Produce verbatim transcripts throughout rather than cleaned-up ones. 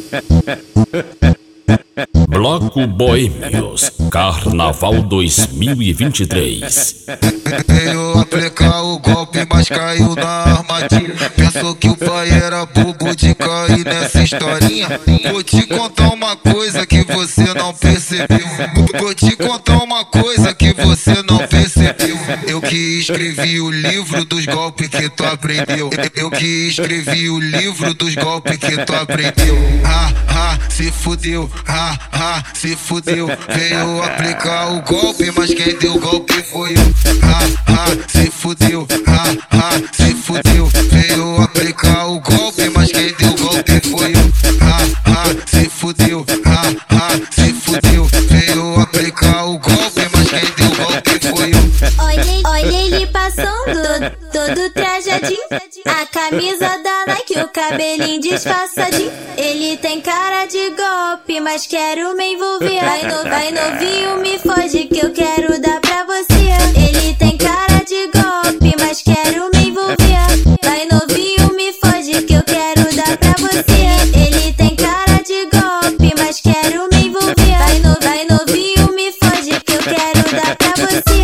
Bloco Boêmios, Carnaval dois mil e vinte e três. Veio aplicar o golpe, mas caiu na armadilha. Pensou que o pai era bobo de cair nessa historinha. Vou te contar uma coisa que você não percebeu. Vou te contar uma coisa que você não percebeu. Eu que escrevi o livro dos golpes que tu aprendeu. Eu que escrevi o livro dos golpes que tu aprendeu. Ah, ah, se fudeu, ah, ah, se fudeu. Veio aplicar o golpe, mas quem deu o golpe foi eu. Ah, ah, se fudeu, ah, ah, se fudeu. Veio aplicar o golpe, mas quem deu o golpe foi eu. Ah, ah, se fudeu, ah, ah, se fudeu. Veio aplicar o golpe, mas quem deu o golpe foi eu. Olha, olha ele passando, todo trajadinho. A camisa da Nike, o cabelinho disfarçadinho. Ele tem cara de golpe, mas quero me envolver. Vai, no, vai novinho, me foge que eu quero dar pra você. Ele tem cara de golpe, mas quero me envolver. Vai novinho, me foge que eu quero dar pra você. Ele tem cara de golpe, mas quero me envolver. Vai, no, vai novinho, me foge que eu quero dar pra você.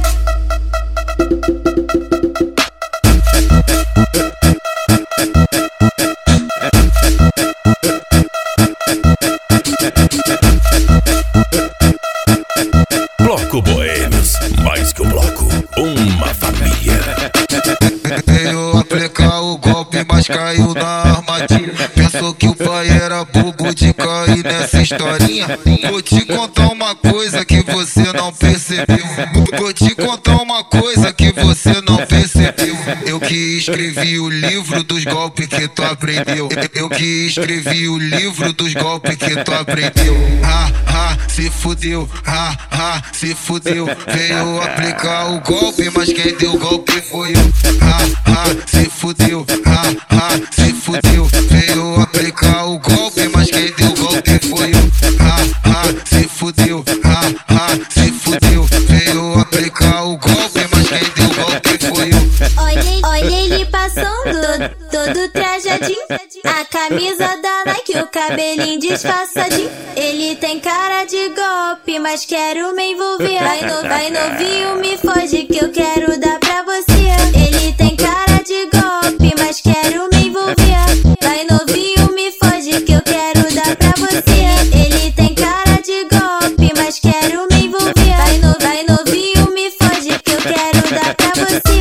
Bloco Boêmios, mais que um bloco, uma família. Veio aplicar o golpe, mas caiu na armadilha. Pensou que o pai era bobo de cair nessa historinha. Vou te contar uma coisa que você não percebeu. Vou te contar uma coisa que você não percebeu. Eu que escrevi o livro dos golpes que tu aprendeu. Eu que escrevi o livro dos golpes que tu aprendeu. Ah, ah, se fudeu, ah, ah, se fudeu. Veio aplicar o golpe, mas quem deu o golpe foi eu. Ah, ah, se fudeu, ah, ah, se fudeu. Veio aplicar o golpe, mas quem deu o golpe foi eu. Ah, ah, se fudeu, ah, ah, se fudeu. Veio aplicar o golpe, mas quem deu o golpe foi eu. Olha, olha ele passando, todo trajadinho. A camisa da Nike, o cabelinho disfarçadinho. Ele tem cara de golpe, mas quero me envolver. Vai, no, vai novinho, me foge que eu quero dar pra você. Ele tem cara de golpe, mas quero me envolver. Vai novinho, me foge que eu quero dar pra você. Ele tem cara de golpe, mas quero me envolver. Vai, no, vai novinho, me foge que eu quero dar pra você.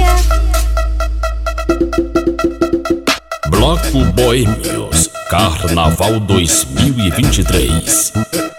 Bloco Boêmios, Carnaval dois mil e vinte e três.